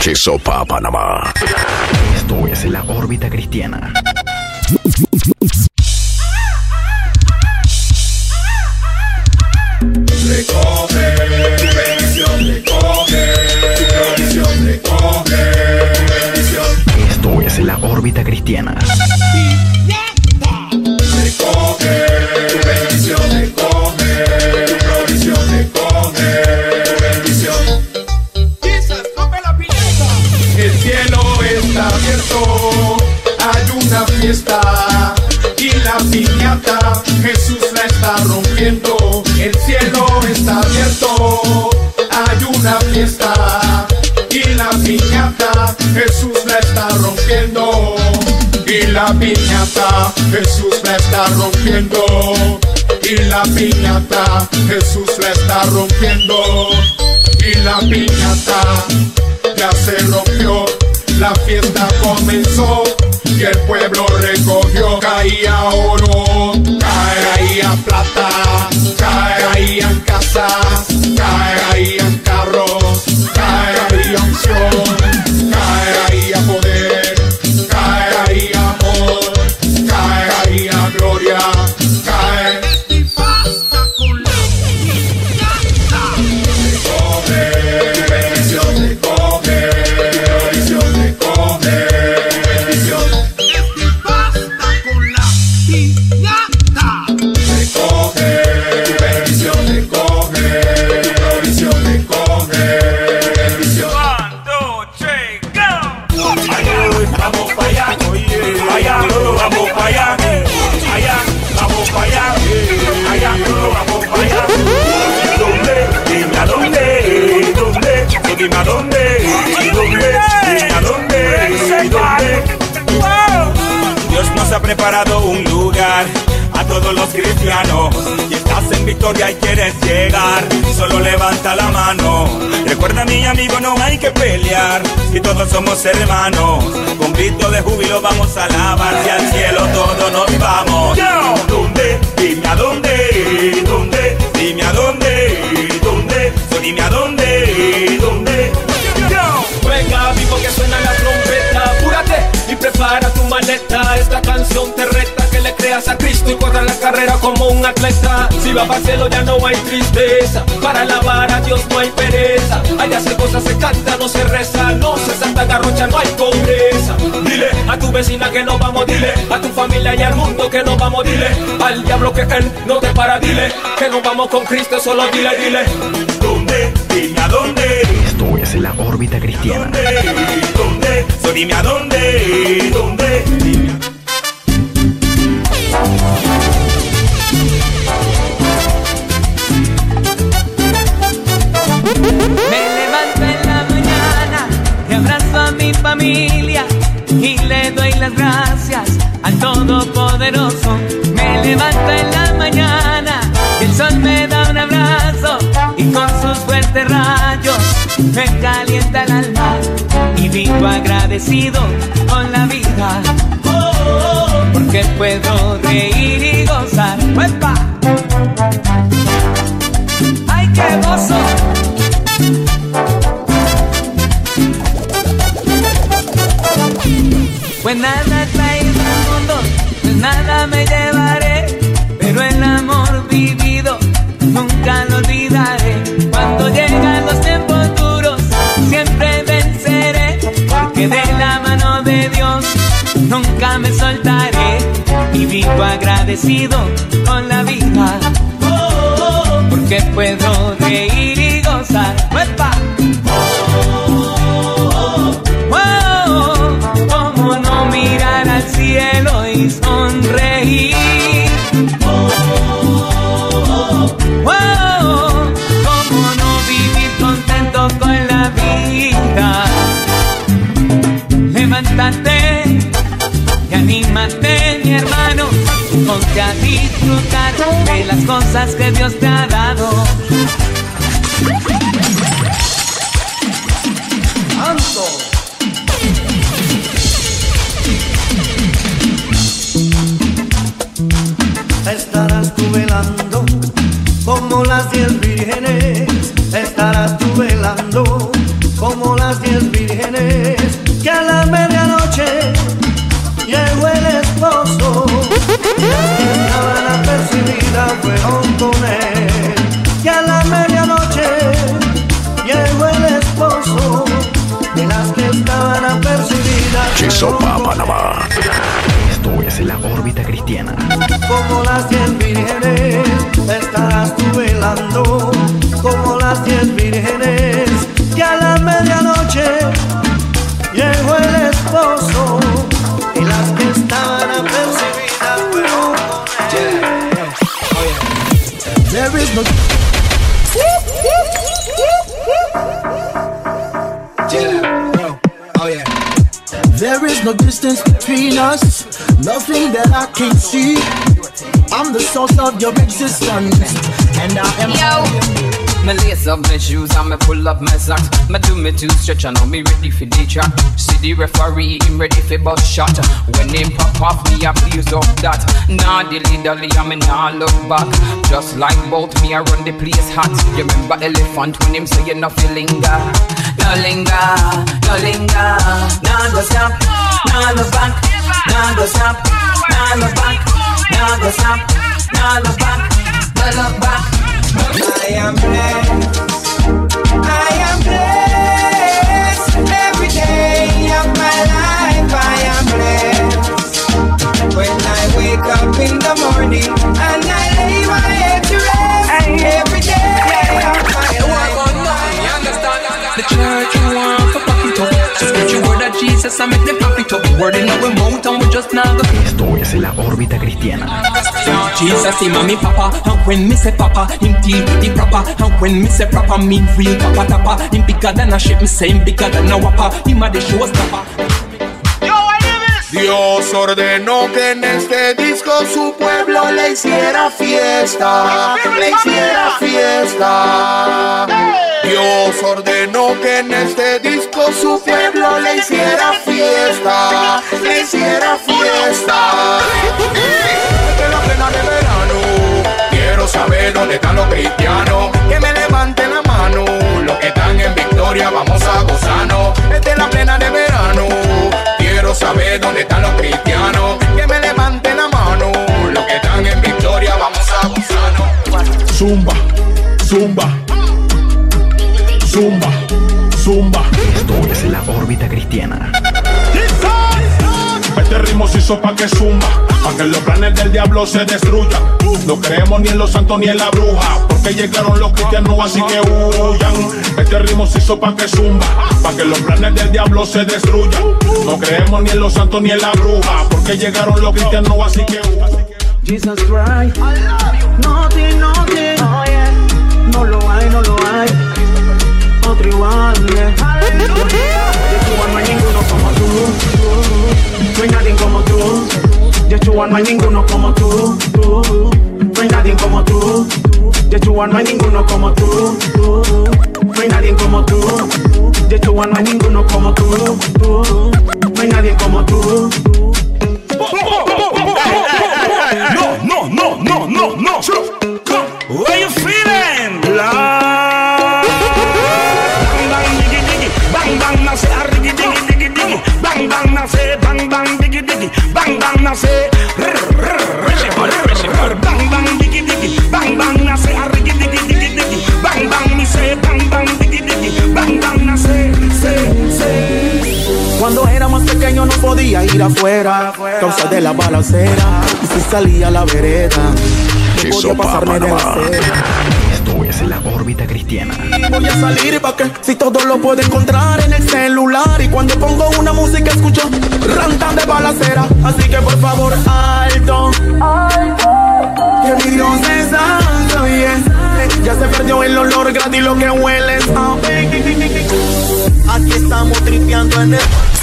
Chisopa, Panamá. Esto es La Órbita Cristiana. Recoge tu bendición, recoge tu provisión, recoge tu bendición. Esto es La Órbita Cristiana. Recoge tu bendición, recoge tu provisión, recoge tu bendición. El cielo está abierto, hay una fiesta y la piñata Jesús la está rompiendo. El cielo está abierto, hay una fiesta y la piñata Jesús la está rompiendo. Y la piñata Jesús la está rompiendo. Y la piñata Jesús la está rompiendo. Y la piñata ya se rompió, la fiesta comenzó y el pueblo recogió. Caía oro, caía plata, caían casas, caían carros, caía unción, caía poder, caía amor, caía gloria, cae. Recoge tu bendición, recoge tu provisión, recoge tu bendición. Recoge tu bendición, recoge tu provisión, recoge tu bendición. 1, 2, 3, go. Vamos para allá, allá, vamos para allá, allá, vamos para allá, allá, vamos para allá. ¿Dónde? Dime a dónde, ¿dónde? Dime a dónde, ¿dónde? Dime a dónde, ¿dónde? Dios nos ha preparado un lugar a todos los cristianos. Si estás en victoria y quieres llegar, solo levanta la mano. Recuerda, mi amigo, no hay que pelear, si todos somos hermanos. Con grito de júbilo vamos a alabar y al cielo todos nos vamos. ¿Dónde? Dime a dónde, ¿dónde? Dime a dónde, ¿dónde? Dime a dónde, ¿dónde? Venga, vivo que suena la trompeta, apúrate y prepara tu maleta. Esta canción te reta que le creas a Cristo y corra la carrera como un atleta. Si va para el cielo ya no hay tristeza, para alabar a Dios no hay pereza. Allá se goza, se canta, no se reza, no se salta garrocha, no hay pobreza. Dile a tu vecina que nos vamos, dile a tu familia y al mundo que nos vamos, dile al diablo que él no te para, dile que nos vamos con Cristo, solo dile, dile. ¿Dónde? Dime a dónde. Esto es La Órbita Cristiana. ¿Dónde? So dime a dónde, ¿dónde? Me levanto en la mañana y abrazo a mi familia y le doy las gracias al Todopoderoso. Me levanto en la mañana y el sol me da un abrazo y con sus fuertes rayos me calienta el alma y vivo agradecido con la vida, porque puedo reír y gozar. ¡Uepa! ¡Ay, qué gozo! Pues nada traigo al mundo, pues nada me llevaré, pero el amor vivido nunca lo olvidaré. Cuando llegan los tiempos duros, siempre venceré, porque de la mano de Dios nunca me soltaré y vivo agradecido con la vida, porque puedo reír y gozar. ¡Uepa! ¿Cómo no mirar al cielo y sonreír? ¿Cómo no vivir contento con la vida? Levántate y anímate, mi hermano, ponte a disfrutar de las cosas que Dios te ha dado. ¡Santo! Estarás tú velando como las 10 vírgenes, estarás tú velando como las 10 vírgenes, que a la medianoche llegó el esposo y las que estaban apercibidas fueron con él. Que a la medianoche llegó el esposo de las que estaban apercibidas fueron con él. Esto es la órbita cristiana. Como las 10 vírgenes estarás tú velando, como las 10 vírgenes, que a la medianoche llegó el esposo y las que estaban apercibidas fueron con él. There is no there is no distance between us, nothing that I can't see. I'm the source of your existence, and I am. Yo. Me lace up my shoes and me pull up my socks. Me do me two stretch and now me ready for the track. See the referee, him ready for bust shot. When him pop off me, I please up that. Nah dilly dally, I me nah look back. Just like both me, I run the place hot. You remember elephant when him say you no feel linger. No linger, no linger. Nah go stop, nah look back. Nah go stop, nah look back. Nah go stop, nah look back. No look back. I am blessed, I am blessed. Every day of my life I am blessed. When I wake up in the morning and I lay my head to rest, every day of my life. The church you want for pop it up. Just get your word of Jesus and make them pop it up. Word in our mouth and we just not go. Esto es la órbita cristiana. Jesus him and me papa, and when me say papa, him deal with the proper. And when me say proper, mean real papa tapa. Him bigger than a ship, me say him bigger than a whopper. Him a the showstopper. Dios ordenó que en este disco su pueblo le hiciera fiesta, le hiciera fiesta. Dios ordenó que en este disco su pueblo le hiciera fiesta, le hiciera fiesta. Desde la plena de verano, quiero saber dónde están los cristianos, que me levanten la mano, los que están en victoria vamos a gozarnos. Desde la plena de verano, quiero saber dónde están los cristianos, que me levanten la mano, los que están en victoria vamos a gozarnos. Zumba, zumba, zumba, zumba. Esto es la órbita cristiana. Este ritmo se hizo pa' que zumba, pa' que los planes del diablo se destruyan. No creemos ni en los santos ni en la bruja, porque llegaron los cristianos así que huyan. Este ritmo se hizo pa' que zumba, pa' que los planes del diablo se destruyan. No creemos ni en los santos ni en la bruja, porque llegaron los cristianos así que huyan. Jesus Christ, nothing, nothing, oh yeah. No lo hay, no lo hay. Otro igual, yeah. De Cuba no hay ninguno como tú. No hay nadie como tú. De Cuba no hay ninguno como tú. No hay nadie como tú. De Cuba no hay ninguno como tú. No hay nadie como tú. De Cuba no hay ninguno como tú. No hay nadie como tú. No, no, no, no, no, no. What you feeling? Bang bang diggy diggy, bang bang now say diggy diggy diggy diggy, bang bang now say bang bang diggy diggy, bang bang now say bang bang diggy diggy, bang bang now say diggy diggy diggy diggy, bang bang me say bang bang diggy diggy, bang bang now say. Cuando era más pequeño no podía ir afuera, causa de la balacera, y si salía a la vereda, no podía pasarme de la acera. Esto es la órbita cristiana. Voy a salir pa' que si todo lo puedo encontrar en el celular, y cuando pongo una música escucho rantan de balacera. Así que por favor alto, que mi Dios es santo, yeah. Ya se perdió el olor gratis lo que huele. Aquí estamos tripeando en el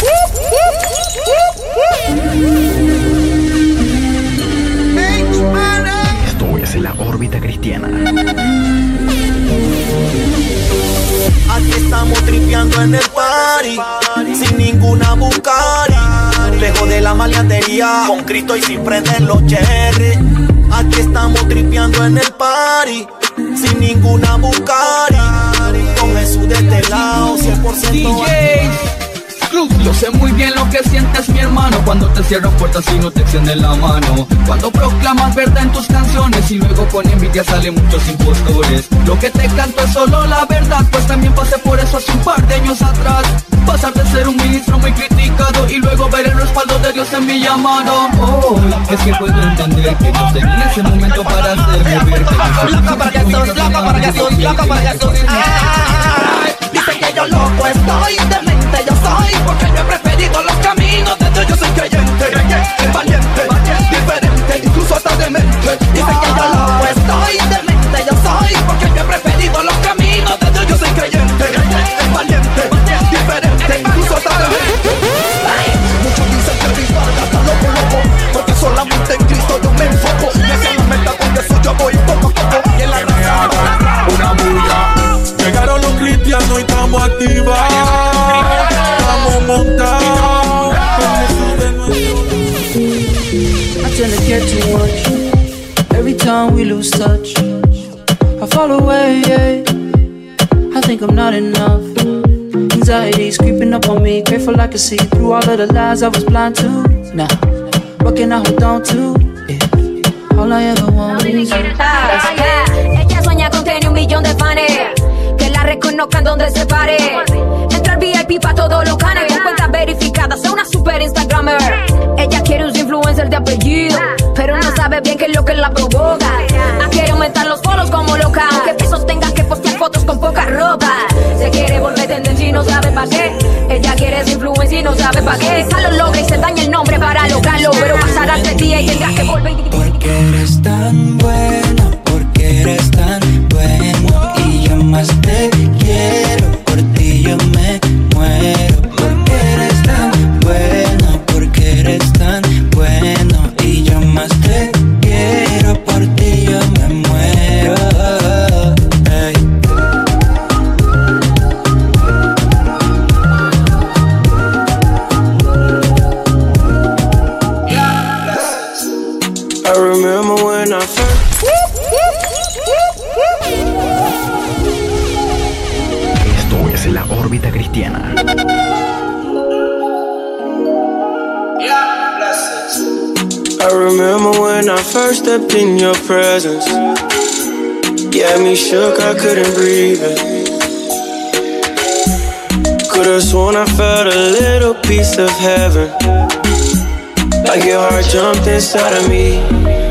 Esto es la órbita cristiana. Aquí estamos tripeando en el party, sin ninguna Bucari, lejos de la maleantería, con Cristo y sin prender los cherry. Aquí estamos tripeando en el party, sin ninguna Bucari, con Jesús de este lado, 100% DJ Club, yo sé muy bien lo que sientes, mi hermano, cuando te cierran puertas y no te extienden la mano, cuando proclamas verdad en tus canciones y luego con envidia salen muchos impostores. Lo que te canto es solo la verdad, pues también pasé por eso hace un par de años atrás. Pasar de ser un ministro muy criticado y luego ver el respaldo de Dios en mi llamado. Oh, es que puedo entender que no tenía ese momento para hacerme ver que loco para Jesús, loco para Jesús, loco para Jesús. Dicen que yo loco estoy, demente yo soy, porque yo he preferido los caminos de Dios. Yo soy creyente, valiente, diferente, incluso hasta demente. Dicen que yo loco estoy, demente yo soy, porque yo he preferido los caminos de Dios. Yo soy creyente, valiente, diferente, incluso hasta demente. Muchos dicen que mi barca está loco, porque solamente en Cristo yo me enfoco. Y hacia la meta con Jesús yo voy poco a poco. Y en la raza una bulla. Llegaron los cristianos y estamos activados. Estamos montados. I tend to care too much. Every time we lose touch, I fall away, yeah. I think I'm not enough. Anxiety's creeping up on me. Grateful I can see through all of the lies I was blind to. Now, what can I hold on to? Yeah. All I ever want is you. Ella sueña con tener 1 millón de fans, que la reconozcan donde se pare. Entra al VIP pa' todos los canes, con cuentas verificadas, es una super Instagrammer. Ella quiere un influencer de apellido, pero no sabe bien qué es lo que la provoca. Quiere aumentar los follows como loca, aunque pesos tenga que postear fotos con poca ropa. Se quiere volver tendencia y no sabe pa' qué. Ella quiere ser influencer y no sabe pa' qué. Quizá lo logra y se daña el nombre para lograrlo, pero pasará este día y tendrás que volver. Porque eres tan buena, porque eres tan bueno, y yo más te quiero, por ti yo me muero. Porque eres tan buena, porque eres tan bueno, y yo más te quiero, por ti yo me muero. Hey. I remember when I first. Esto es La Órbita Cristiana. I remember when I first stepped in your presence. You had me shook, I couldn't breathe it. Could've sworn I felt a little piece of heaven, like your heart jumped inside of me.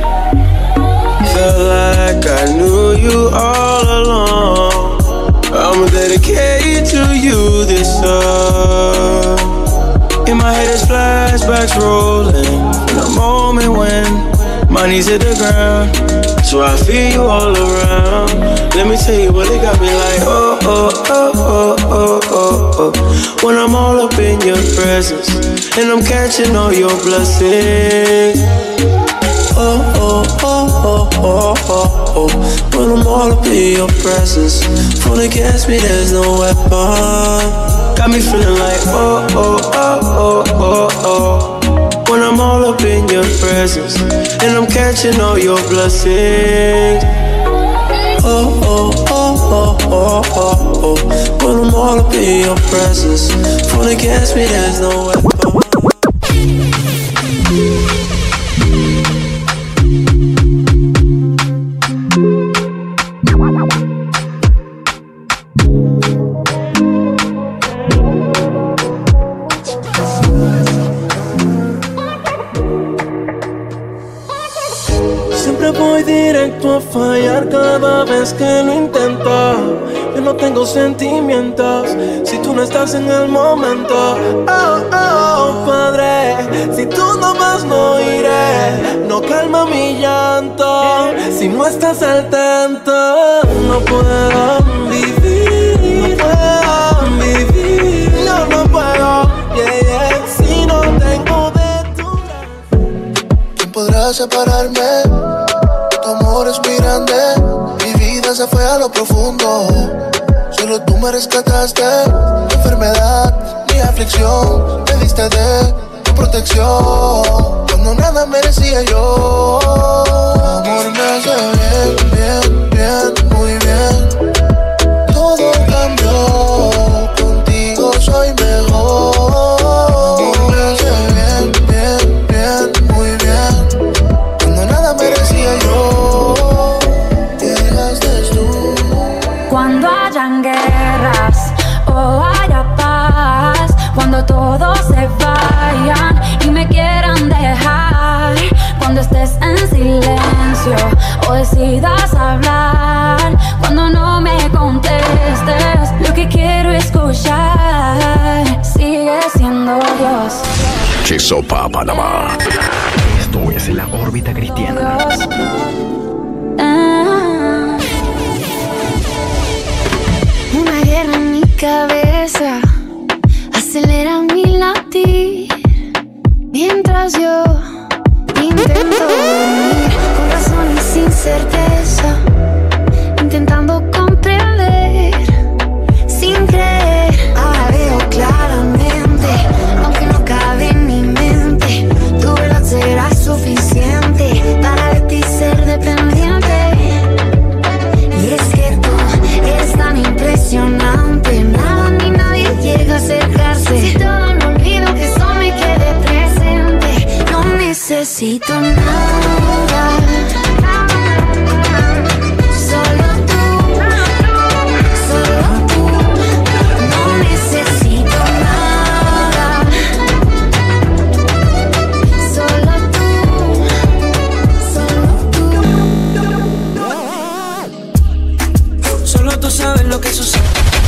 Felt like I knew you all along. I'ma dedicate to you this song. In my head is flashbacks rolling from the moment when my knees hit the ground. So I feel you all around. Let me tell you what it got me like. Oh, oh, oh, oh, oh, oh, oh. When I'm all up in your presence and I'm catching all your blessings. Oh, oh, oh, oh, oh, oh, oh. When I'm all up in your presence, phone against me, there's no weapon. Got me feeling like oh, oh, oh, oh, oh, oh. When I'm all up in your presence and I'm catching all your blessings. Oh, oh, oh, oh, oh, oh, oh. When I'm all up in your presence, phone against me, there's no weapon. Voy directo a fallar cada vez que lo intento. Yo no tengo sentimientos si tú no estás en el momento. Oh, oh, Padre, si tú no vas no iré. No calma mi llanto si no estás al tanto. No puedo vivir, no puedo vivir. Yo no puedo, yeah, yeah, si no tengo de tu gracia. ¿Quién podrá separarme? Tu amor es muy grande, mi vida se fue a lo profundo. Solo tú me rescataste, mi enfermedad, mi aflicción. Me diste de tu protección, cuando nada merecía yo. Tu amor me hace bien, bien, bien, muy bien. Todo cambió en silencio o decidas hablar. Cuando no me contestes, lo que quiero escuchar sigue siendo Dios. Chisopa, Panamá. Esto es La Órbita Cristiana. Una guerra en mi cabeza acelera mi latir, mientras yo intento dormir con razón y sin certeza, intentando comprender sin creer. Ahora veo claramente, aunque no cabe en mi mente, tu verdad será suficiente para de ti ser dependiente. Y es que tú eres tan impresionante, nada ni nadie llega a acercarse. Si todo no olvido, que eso me quede presente. No necesito nada, solo tú, solo tú. No necesito nada, solo tú, solo tú. Solo tú sabes lo que sucede.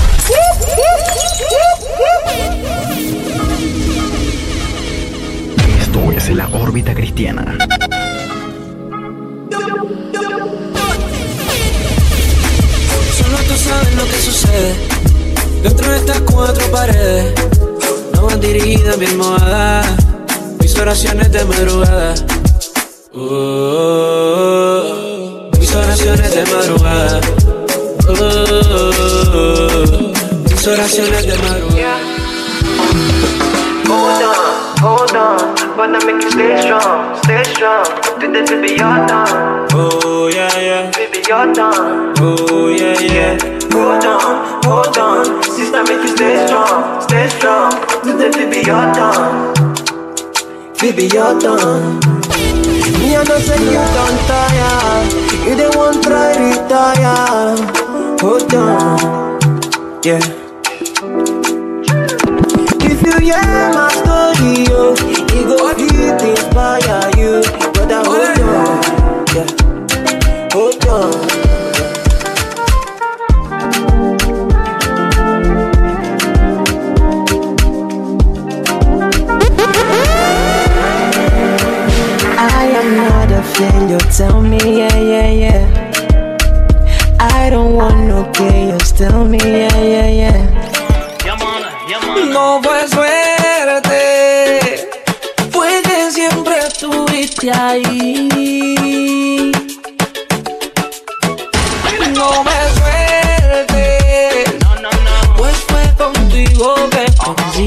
Esto es La Órbita Cristiana. Solo tú sabes lo que sucede dentro de estas cuatro paredes. No van dirigidas mi almohada, mis oraciones de madrugada. Mis oraciones de madrugada. Mis oraciones de madrugada. Hold on, wanna make you stay strong, stay strong. Today, baby, you're done. Oh yeah, yeah. Baby, you're done. Oh yeah, yeah. Hold on, sister, make you stay strong, stay strong. Today, baby, you're done. Baby, you're done. Me I know say you don't tire, you don't want try retire. Hold on, yeah. If you hear my story, yo, it go deep inspire you. But I hold on, yeah, hold on. I am not a failure, tell me, yeah, yeah, yeah. I don't want no chaos, tell me, yeah, yeah, yeah. No fue suerte, fue que siempre estuviste ahí. No me suerte, pues fue contigo que conocí.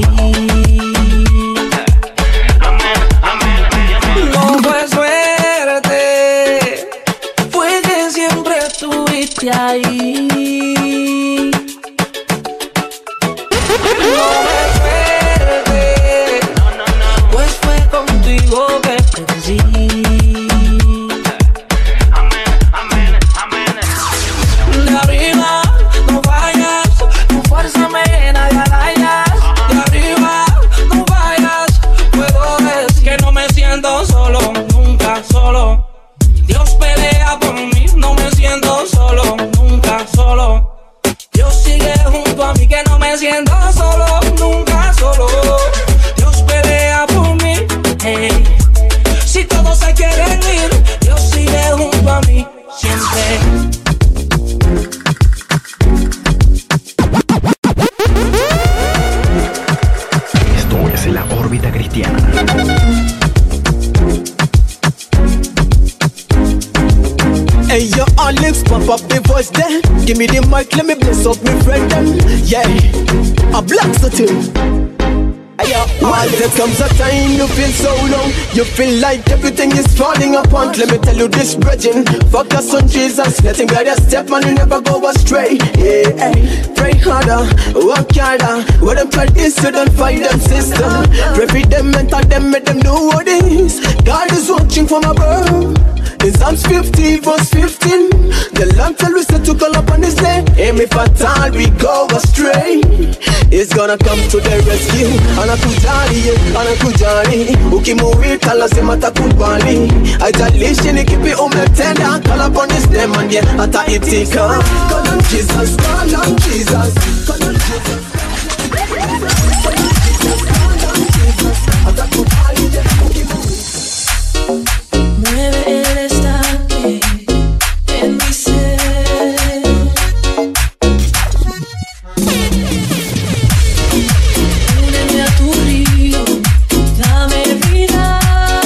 No fue suerte, fue que siempre estuviste ahí. Pop up the voice then. Give me the mic, let me bless up my friend then. Yeah, a black satin. All there comes a time you feel so low, you feel like everything is falling apart. Let me tell you this, brethren, focus on Jesus, letting God a step and you never go astray. Yeah, pray harder, work harder. When them try this, you don't find them, sister. Pray for them and tell them, make them know what it is. God is watching from above. In Psalms 50 verse 15, the Lamb tell us to call upon His name. And if at all we go astray, He's gonna come to the rescue. And anakujali ukimuwita lazima takubali, haijalishi ni kipi umetenda, call upon his name and yeah ataitika. Call on Jesus, call on Jesus, call on Jesus, atakubali ukimuwita. Mueve el estanque en mi ser, úneme a tu río, dame vida.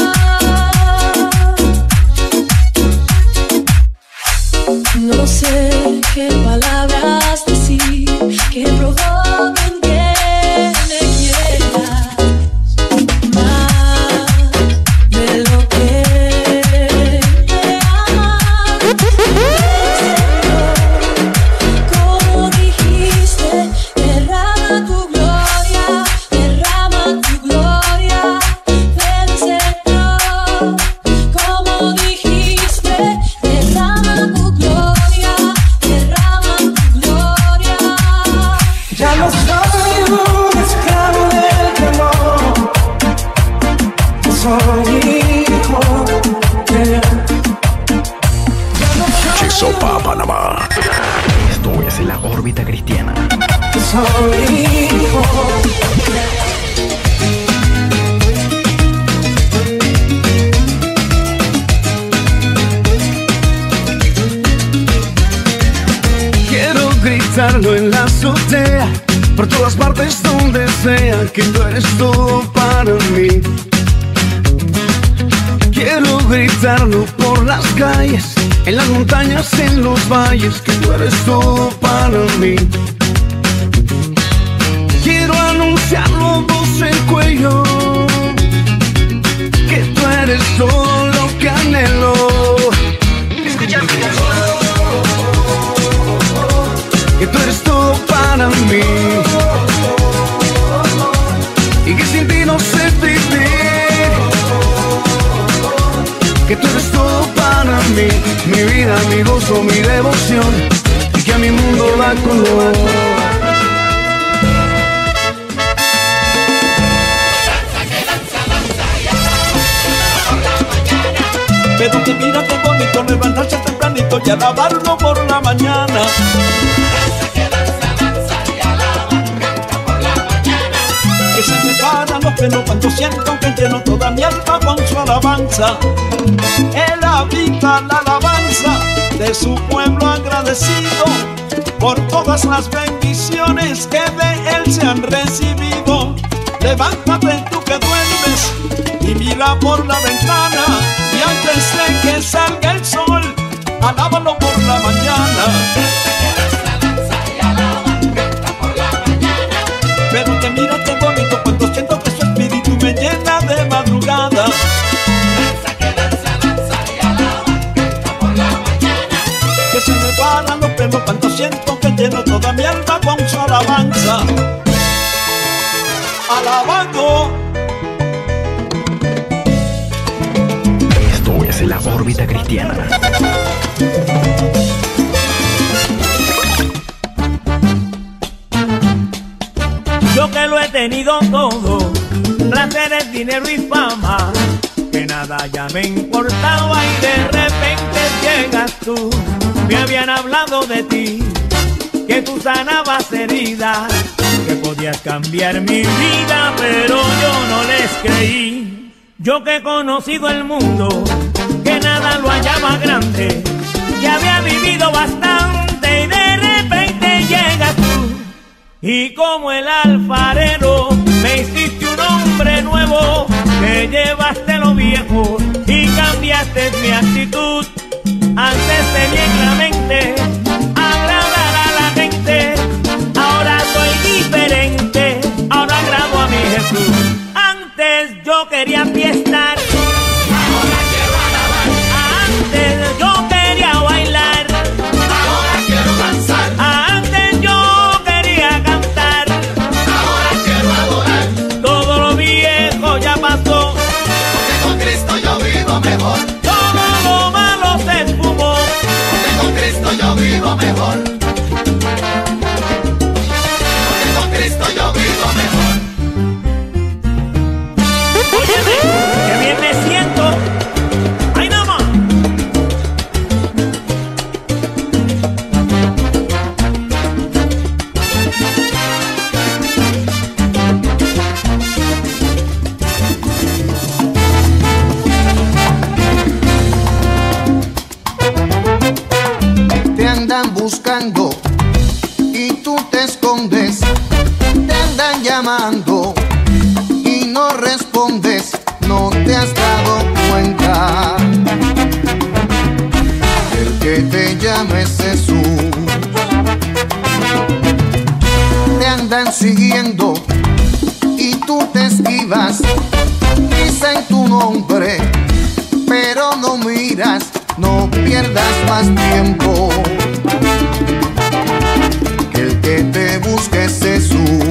No sé qué palabras decir que provoquen que me quieras más de lo que me amas. Como dijiste, derrama tu gloria, ven Señor. Como dijiste, derrama tu gloria. Ya no soy un esclavo del temor, soy hijo de Dios. Chesopa, Panamá. Esto es La Órbita Cristiana. Soy hijo de Quiero gritarlo en la azotea, por todas partes donde sea, que tú eres todo para mí. Quiero gritarlo por las calles, en las montañas, en los valles, que tú eres todo para mí. Quiero anunciarlo voz en cuello, que tú eres todo lo que anhelo. Escucha mi canción. Que tú eres todo para mí y que sin ti no sé vivir. Que tú eres todo para mí, mi vida, mi gozo, mi devoción, y que a mi mundo da color. Pero que mira qué bonito levantarse tempranito y alabarlo por la mañana. Que se me paran los pelos cuando siento que lleno toda mi alma con su alabanza. Él habita la alabanza de su pueblo agradecido por todas las bendiciones que de él se han recibido. Levántate tú que duermes y mira por la ventana, y antes de que salga el sol, alábalo por la mañana. Pero que mira qué bonito cuando siento que su espíritu me llena de madrugada. Que se me paran los pelos cuando siento que lleno toda mi alma con su alabanza. Alabando. Esto es La Órbita Cristiana. Yo que lo he tenido todo, placeres, dinero y fama, que nada ya me importaba y de repente llegas tú. Me habían hablado de ti, que tú sanabas heridas, que podías cambiar mi vida, pero yo no les creí. Yo que he conocido el mundo, que nada lo hallaba grande, ya había vivido bastante y de repente llegas tú. Y como el alfarero me hiciste un hombre nuevo, que llevaste lo viejo y cambiaste mi actitud. Antes tenía en la mente agradar a la gente, ahora soy diferente, ahora agrado a mi Jesús. Antes yo quería fiestar, ahora quiero alabar. Antes yo quería bailar, ahora quiero danzar. Antes yo quería cantar, ahora quiero adorar. Todo lo viejo ya pasó, porque con Cristo yo vivo mejor. Todo lo malo se esfumó, porque con Cristo yo vivo mejor. Porque con Cristo yo vivo mejor. llamando y no respondes, no te has dado cuenta. El que te llama es Jesús. Te andan siguiendo y tú te esquivas, dicen tu nombre, pero no miras, no pierdas más tiempo. Que el que te busque es Jesús.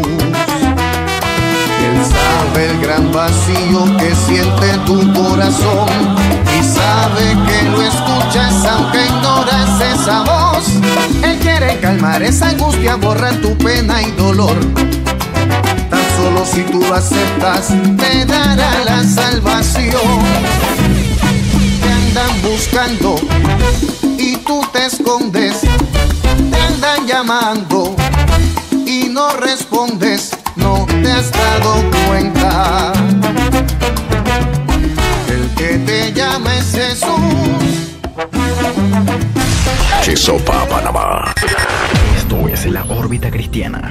Él sabe el gran vacío que siente tu corazón y sabe que lo escuchas aunque ignoras esa voz. Él quiere calmar esa angustia, borrar tu pena y dolor. Tan solo si tú lo aceptas, te dará la salvación. Te andan buscando y tú te escondes. Te andan llamando y no respondes, no te has dado cuenta. El que te llama es Jesús. Chisopa, Panamá. Esto es La Órbita Cristiana.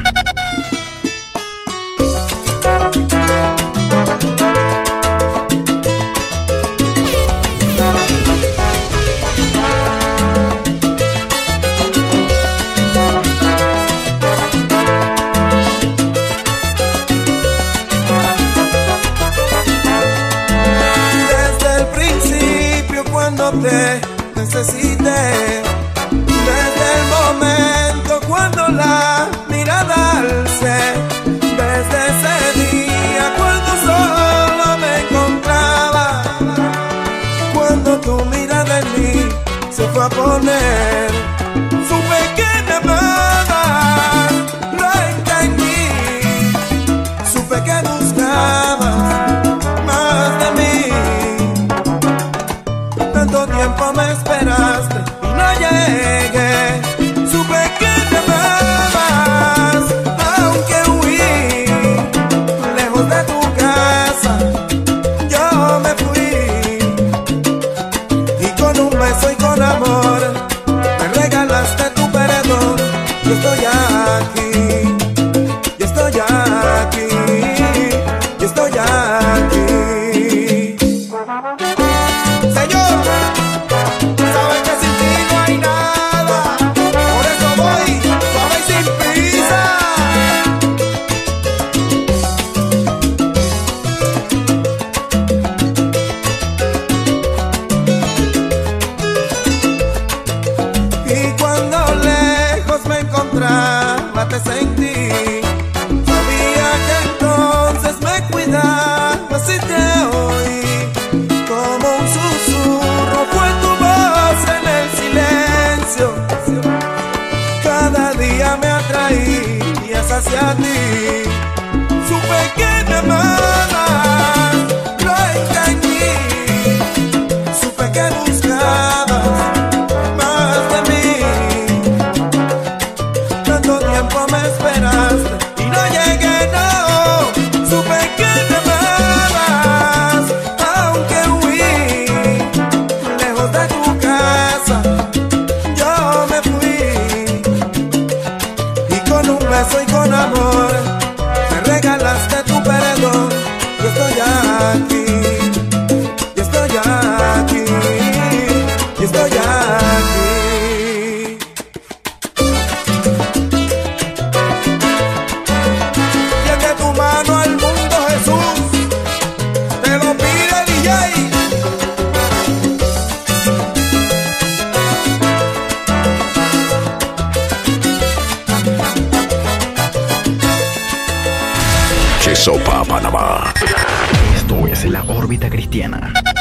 Te necesité, desde el momento cuando la mirada alcé, desde ese día cuando solo me encontraba, cuando tu mirada en mí se fue a poner, supe que me amabas, lo entendí, supe que buscabas más de mí. Tanto tiempo me esperaste y no llegué. Supe que me amabas, aunque huí lejos de tu casa. Yo me fui y con un beso y con amor me regalaste tu perdón. Yo estoy aquí, yo estoy aquí, yo estoy aquí. Te sentí, sabía que entonces me cuidabas y te oí como un susurro, fue tu voz en el silencio. Cada día me atraías hacia ti, supe que me amabas, lo entendí, supe que buscabas más de mí. Tanto tiempo me esperaste y no llegué, no. Supe que me amabas, aunque huí lejos de tu casa. Yo me fui y con un beso y con amor me regalaste tu perdón. Yo estoy aquí, yo estoy aquí, yo estoy aquí. Chisopa, Panamá. Esto es La Órbita Cristiana.